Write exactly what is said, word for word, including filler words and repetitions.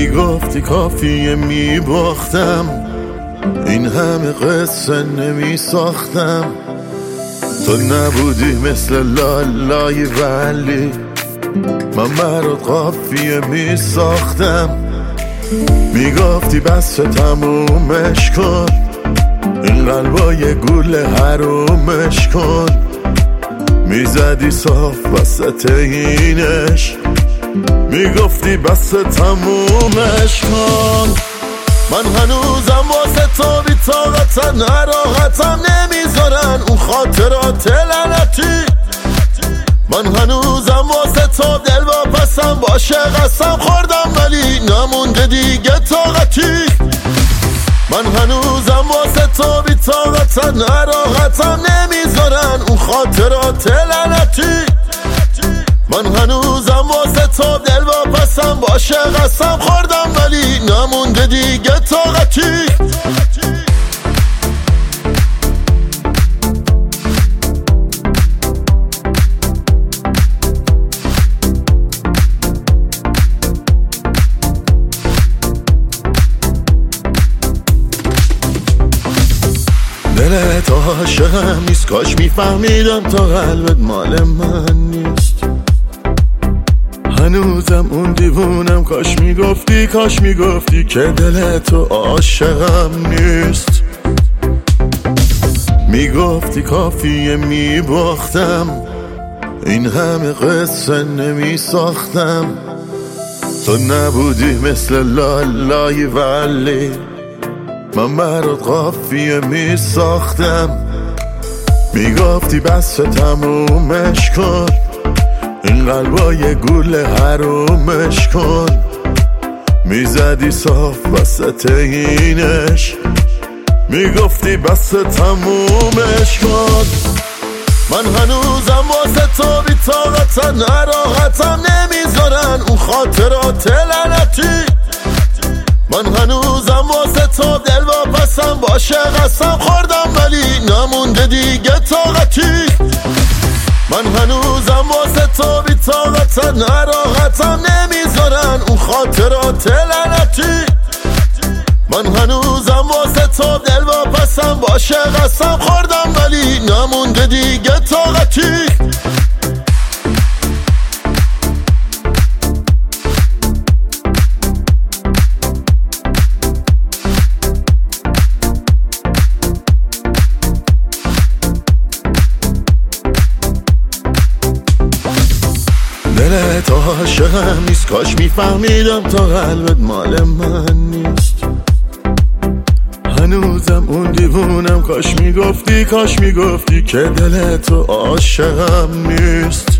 میگفتی کافیه میباختم، این همه قصه نمی ساختم. تو نبودی مثل لالای ولی من برات قافیه می ساختم. میگفتی بس تمومش کن، این قلبای گول حرومش کن. میزدی صاف وسط اینش، میگفتی بس تمومش کن. من هنوزم واسه تو بی طاقتم، نراحتم نمیذارن اون خاطرات لعنتی. من هنوزم واسه تو دل واپسم، باشه قسم خوردم ولی نمونده دیگه طاقتی. من هنوزم واسه تو بی طاقتم، نراحتم نمیذارن اون خاطرات لعنتی. من هنوزم واسه تو دل واپسم، باشه قسم خوردم ولی نمونده دیگه طاقتی. دلت عاشقم نیست، کاش میفهمیدم تا قلبت مال من نیست. هنوزم اون دیوونم، کاش میگفتی کاش میگفتی که دلت عاشقم نیست. میگفتی کافیه میباختم، این همه قصه نمی ساختم. تو نبودی مثل لالای ولی من برات قافیه می ساختم. میگفتی بس تمومش کن، این قلبای گول حرومش کن. میزدی صاف وسط اینش، میگفتی بس تمومش کن. من هنوزم واسه تو بی طاقتم، نراحتم نمیذارن اون خاطرات لعنتی. من هنوزم واسه تو دل واپسم، باشه قسم خوردم ولی نمونده دیگه طاقتی. من هنوزم واسه تو بی طاقتم، نراحتم نمیذارن اون خاطرات لعنتی. من هنوزم واسه تو دل واپسم، باشه قسم خوردم ولی نمونده دیگه طاقتی. دلت عاشقم نیست، کاش میفهمیدم تا قلبت مال من نیست. هنوزم اون دیوونم، کاش میگفتی کاش میگفتی که دلت عاشقم نیست.